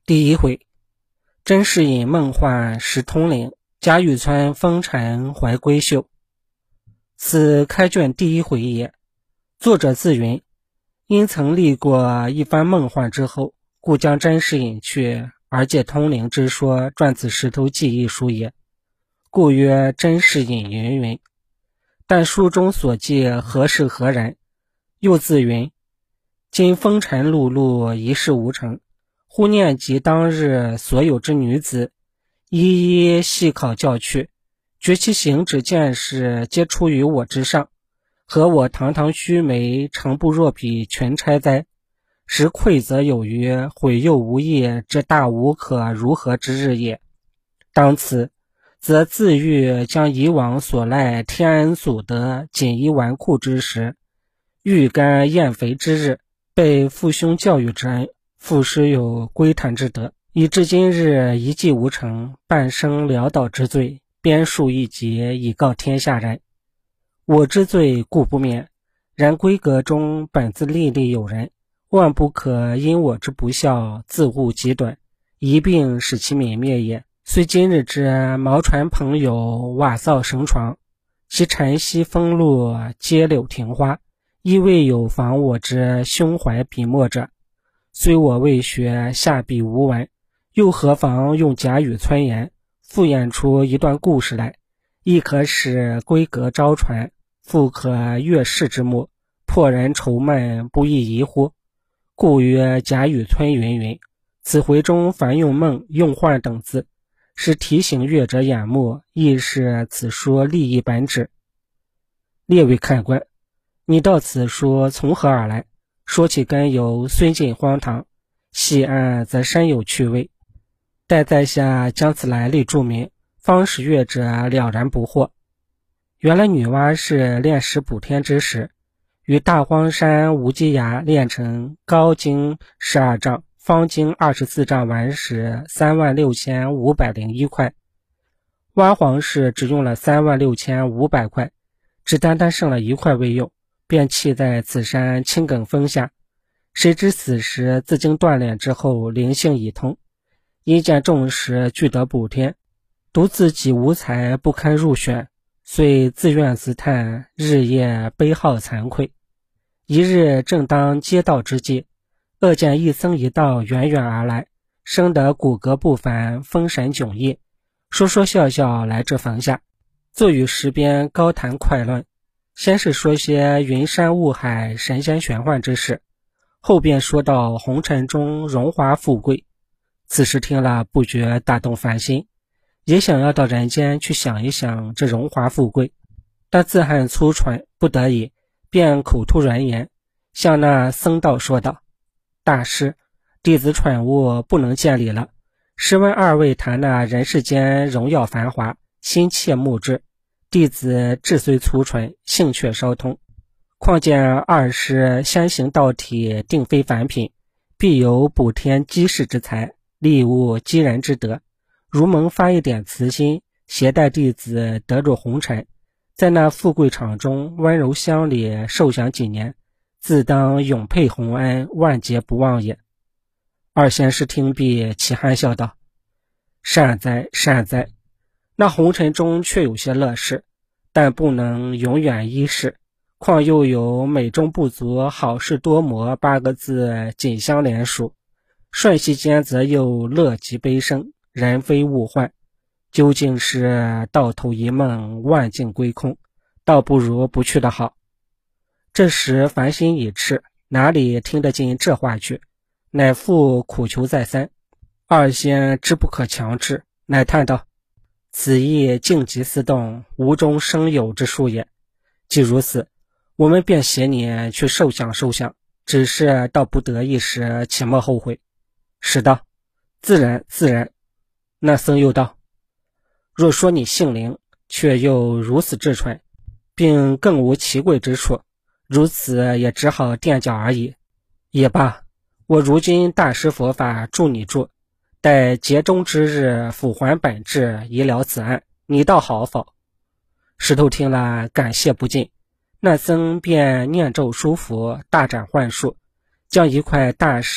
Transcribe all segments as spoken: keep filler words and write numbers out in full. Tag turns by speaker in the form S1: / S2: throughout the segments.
S1: 第一回，甄士隐梦幻识通灵，贾雨村风尘怀闺秀。此开卷第一回也。作者自云，因曾历过一番梦幻之后，故将甄士隐去而借通灵之说撰此石头记一书也，故曰甄士隐云云。但书中所记何是何然？又自云，今风尘碌碌，一事无成，忽念及当日所有之女子，一一细考教去，觉其行止见识皆出于我之上，和我堂堂须眉，诚不若比群钗哉？实愧则有余，悔又无益之大无可如何之日也。当此，则自欲将以往所赖天恩所得锦衣纨绔之时，欲干厌肥之日，被父兄教育之恩，父师有归谈之德，以至今日一计无成，半生潦倒之罪，编述一节以告天下人。我之罪故不免，然闺阁中本自历历有人，万不可因我之不孝，自误己短，一并使其泯灭也。虽今日之毛船朋友，瓦灶绳床，其晨曦风露，皆柳庭花，亦未有妨我之胸怀笔墨者。虽我未学，下笔无完，又何妨用贾雨村言，复演出一段故事来，亦可使闺阁招传，复可悦世之目，破人愁闷，不亦宜乎？故曰贾雨村云云。此回中凡用梦、用幻等字，是提醒阅者眼目，亦是此书立意本旨。列位看官，你道此书从何而来？说起根由，虽近荒唐，细按则深有趣味。待在下将此来历注明，方使阅者了然不惑。原来女娲是炼石补天之时，于大荒山无稽崖炼成高经十二丈，方经二十四丈顽石三万六千五百零一块，挖黄氏只用了三万六千五百块，只单单剩了一块未用，便弃在此山青埂峰下。谁知此时自经锻炼之后，灵性已通，因见众石俱得补天，独自己无才，不堪入选，遂自怨自叹，日夜悲号惭愧。一日正当接道之际，恶见一僧一道远远而来，生得骨骼不凡，风神迥异，说说笑笑来至房下，坐于石边高谈快论。先是说些云山雾海、神仙玄幻之事，后便说到红尘中荣华富贵。此时听了不觉大动凡心，也想要到人间去想一想这荣华富贵，但自恨粗蠢，不得已便口吐软言，向那僧道说道：大师，弟子蠢物不能见礼了，试问二位谈那人世间荣耀繁华，心切目至，弟子志虽粗蠢，性却稍通，况见二师先行道体，定非凡品，必有补天积世之才，利物积人之德，如蒙发一点慈心，携带弟子得入红尘，在那富贵场中温柔乡里受享几年，自当永佩洪恩，万劫不忘也。二仙师听毕，齐憨笑道：善哉善哉，那红尘中却有些乐事，但不能永远依世，况又有美中不足，好事多磨八个字紧相连属，瞬息间则又乐极悲生，人非物换，究竟是到头一梦，万境归空，倒不如不去的好。这时凡心已赤，哪里听得进这话去，乃复苦求再三。二仙知不可强制，乃叹道：此意静极思动，无中生有之术也。既如此，我们便携你去受享受享，只是到不得已时，切莫后悔。是道：自然自然。那僧又道：若说你性灵，却又如此智蠢，并更无奇贵之处，如此也只好垫脚而已。也罢，我如今大施佛法助你助，待劫中之日复还本质，以了此案，你倒好否？石头听了感谢不尽，那僧便念咒书符，大展幻术，将一块大石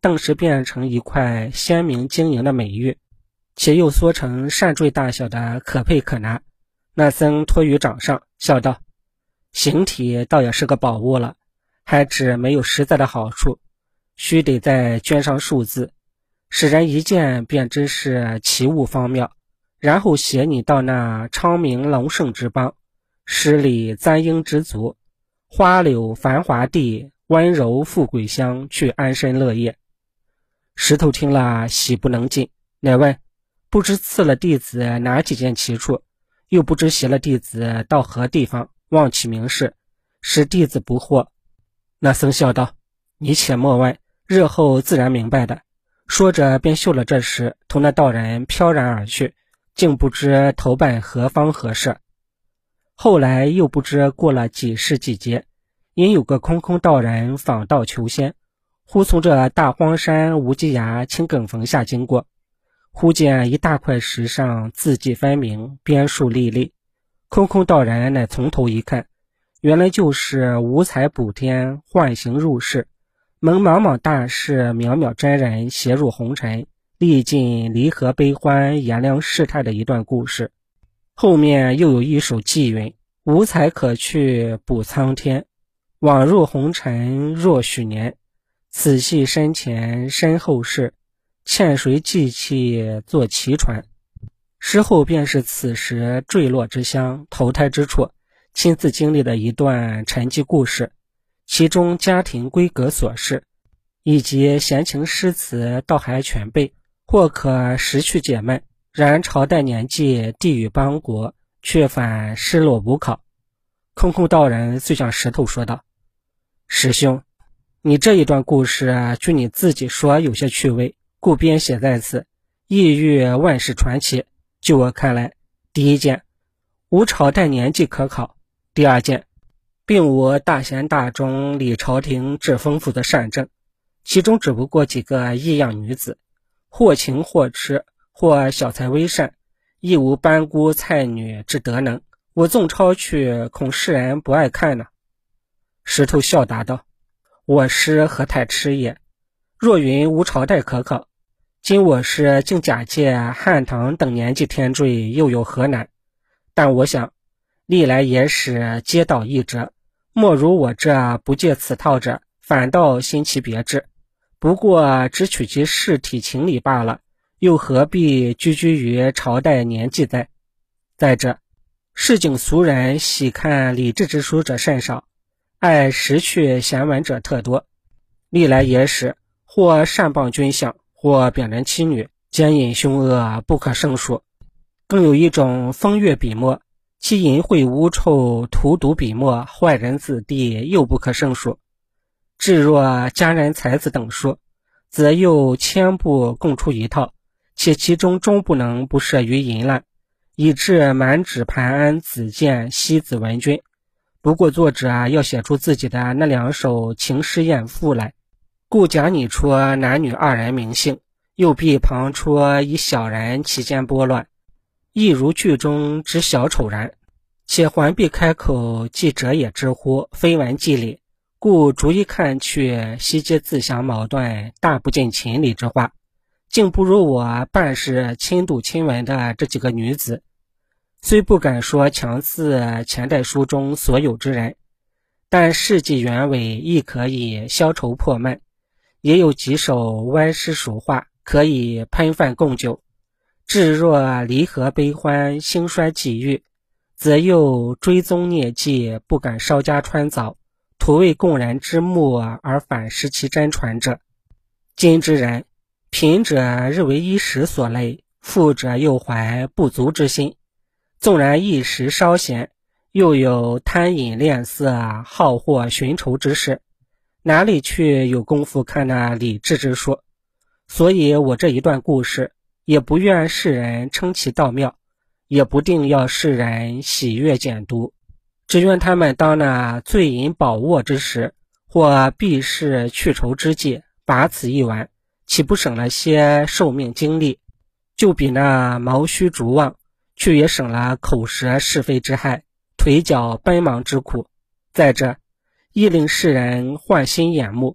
S1: 顿时变成一块鲜明晶莹的美玉，且又缩成扇坠大小的可佩可拿。那僧托于掌上，笑道：形体倒也是个宝物了，还只没有实在的好处，须得再镌上数字，使人一见便知是奇物方妙，然后携你到那昌明隆盛之邦，十里簪缨之族，花柳繁华地，温柔富贵乡，去安身乐业。石头听了喜不能禁，乃问：不知赐了弟子哪几件奇处，又不知携了弟子到何地方，望其明示，使弟子不惑。那僧笑道：你且莫问，日后自然明白的。说着便袖了这时，同那道人飘然而去，竟不知投办何方何事。后来又不知过了几世几劫，因有个空空道人访道求仙，忽从这大荒山无稽崖青埂缝下经过，忽见一大块石上字迹分明，边数历历。空空道人乃从头一看，原来就是五彩补天，幻形入世，蒙茫茫大士渺渺真人携入红尘，历尽离合悲欢，炎凉世态的一段故事。后面又有一首寄云：五彩可去补苍天，往入红尘若许年，此系身前身后事，欠谁记起坐奇船。之后便是此时坠落之乡，投胎之处，亲自经历的一段沉寂故事，其中家庭规格琐事以及闲情诗词倒还全备，或可识趣解闷。然朝代年纪地域邦国，却反失落无考。空空道人遂向石头说道：师兄，你这一段故事据你自己说有些趣味，故编写在此，意欲万世传奇。就我看来，第一件，无朝代年纪可考；第二件，并无大贤大忠理朝廷之丰富的善政，其中只不过几个异样女子，或情或痴，或小才微善，亦无班姑菜女之德能，我纵抄去，恐世人不爱看呢。石头笑答道：我师何太痴也，若云无朝代可考，今我师竟假借汉唐等年纪添缀，又有何难？但我想历来野史皆道一辙，莫如我这不借此套者，反倒新奇别致。不过只取其事体情理罢了，又何必拘拘于朝代年纪在？再者，市井俗人喜看理智之书者甚少，爱识趣闲文者特多。历来野史，或善谤君相，或贬人妻女，奸淫凶恶不可胜数。更有一种风月笔墨，其淫秽污臭，荼毒笔墨，坏人子弟又不可胜数。至若佳人才子等书，则又千部共出一套，且其中终不能不涉于淫滥，以致满纸盘安子建西子文君。不过作者要写出自己的那两首情诗艳赋来，故假拟出男女二人名姓，又必旁出一小人其间拨乱，亦如剧中之小丑然，且还必开口记者也之乎，非文即理，故逐一看去，悉皆自相矛盾，大不近情理之话，竟不如我办事亲睹亲闻的这几个女子。虽不敢说强似前代书中所有之人，但事迹原委亦可以消愁破闷，也有几首歪诗俗话可以喷饭供酒。至若离合悲欢，兴衰际遇，则又追踪孽迹，不敢稍加穿凿，图为供人之目而反失其真传者。今之人，贫者日为衣食所累，富者又怀不足之心，纵然一时稍闲，又有贪饮恋色、好货寻仇之事，哪里去有功夫看那理智之书？所以我这一段故事，也不愿世人称其道妙，也不定要世人喜悦简读，只愿他们当那醉饮饱卧之时，或避世去愁之际，把此一玩，岂不省了些寿命精力？就比那毛须逐望，却也省了口舌是非之害，腿脚奔忙之苦。再者，亦令世人换心眼目，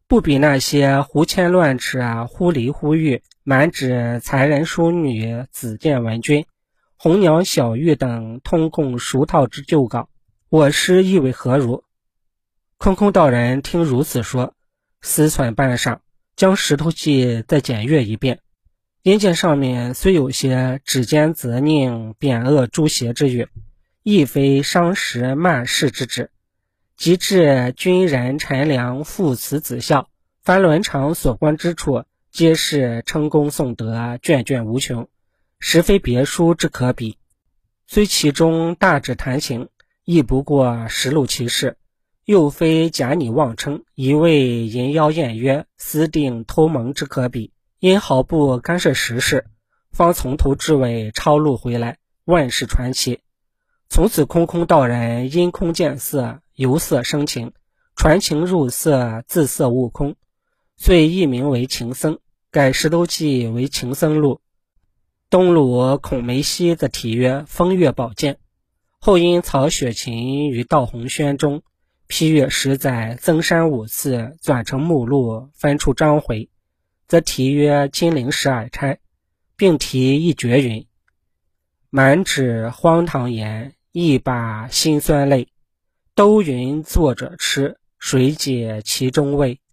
S1: 不比那些胡牵乱齿啊、忽离忽遇、满纸才人淑女、子建文君、红娘小玉等通共熟套之旧稿。我师意为何如？空空道人听如此说，思忖半晌，将石头记再检阅一遍，因见上面虽有些指尖责佞、贬恶诛邪之语，亦非伤时骂世之旨，及至君人臣良父慈子孝，凡伦常所关之处，皆是称功颂德，卷卷无穷，实非别书之可比。虽其中大指谈情，亦不过实录其事，又非假拟妄称，一味淫妖艳约、私定偷蒙之可比，因毫不干涉时事，方从头至尾抄录回来，万事传奇。从此空空道人因空见色，由色生情，传情入色，自色悟空，遂译名为情僧，改石头记为情僧录。东鲁孔梅溪则题曰风月宝鉴，后因曹雪芹于道洪轩中批阅十载，增删五次，转成目录，分出章回，则题曰金陵十二钗，并题一绝云：满纸荒唐言，一把辛酸泪，都云作者痴，谁解其中味。